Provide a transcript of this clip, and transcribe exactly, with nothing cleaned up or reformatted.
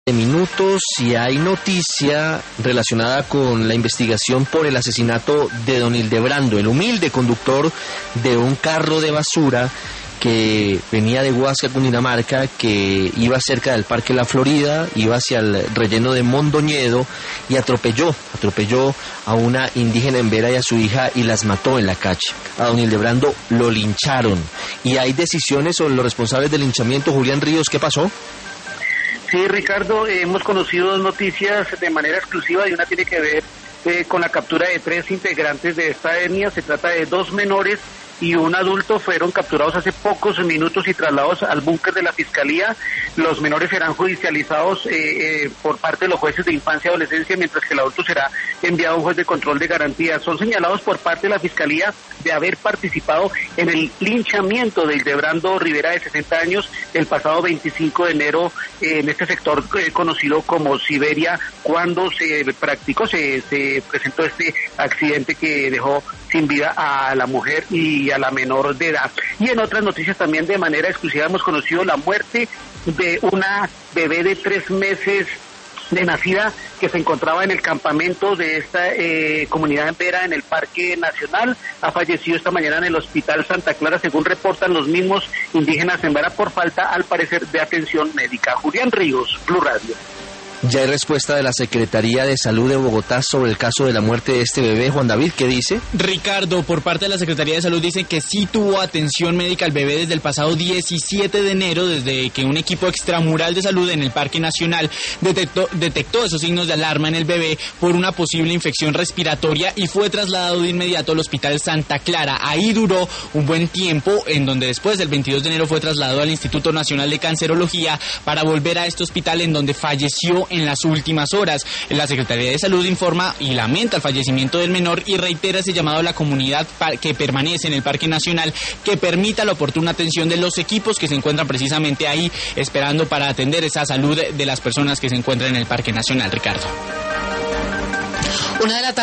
De minutos, si hay noticia relacionada con la investigación por el asesinato de don Hildebrando, el humilde conductor de un carro de basura que venía de Huasca, Cundinamarca, que iba cerca del Parque La Florida, iba hacia el relleno de Mondoñedo y atropelló, atropelló a una indígena en Vera y a su hija y las mató en la calle. A don Hildebrando lo lincharon y hay decisiones sobre los responsables del linchamiento. Julián Ríos, ¿qué pasó? Sí, Ricardo, eh, hemos conocido dos noticias de manera exclusiva y una tiene que ver eh, con la captura de tres integrantes de esta etnia. Se trata de dos menores y un adulto. Fueron capturados hace pocos minutos y trasladados al búnker de la Fiscalía. Los menores serán judicializados eh, eh, por parte de los jueces de infancia y adolescencia, mientras que el adulto será enviado a un juez de control de garantías. Son señalados por parte de la Fiscalía de haber participado en el linchamiento de Hildebrando Rivera, de sesenta años, el pasado veinticinco de enero eh, en este sector eh, conocido como Siberia, cuando se practicó, se, se presentó este accidente que dejó sin vida a la mujer y a la menor de edad. Y en otras noticias también de manera exclusiva hemos conocido la muerte de una bebé de tres meses de nacida que se encontraba en el campamento de esta eh, comunidad en Vera, en el Parque Nacional. Ha fallecido esta mañana en el Hospital Santa Clara, según reportan los mismos indígenas en Vera, por falta, al parecer, de atención médica. Julián Ríos, Blue Radio. Ya hay respuesta de la Secretaría de Salud de Bogotá sobre el caso de la muerte de este bebé. Juan David, ¿qué dice? Ricardo, por parte de la Secretaría de Salud dicen que sí tuvo atención médica al bebé desde el pasado diecisiete de enero, desde que un equipo extramural de salud en el Parque Nacional detectó, detectó esos signos de alarma en el bebé por una posible infección respiratoria y fue trasladado de inmediato al Hospital Santa Clara. Ahí duró un buen tiempo, en donde después del veintidós de enero fue trasladado al Instituto Nacional de Cancerología para volver a este hospital, en donde falleció en las últimas horas. La Secretaría de Salud informa y lamenta el fallecimiento del menor y reitera ese llamado a la comunidad que permanece en el Parque Nacional que permita la oportuna atención de los equipos que se encuentran precisamente ahí esperando para atender esa salud de las personas que se encuentran en el Parque Nacional. Ricardo. Una de la tarde.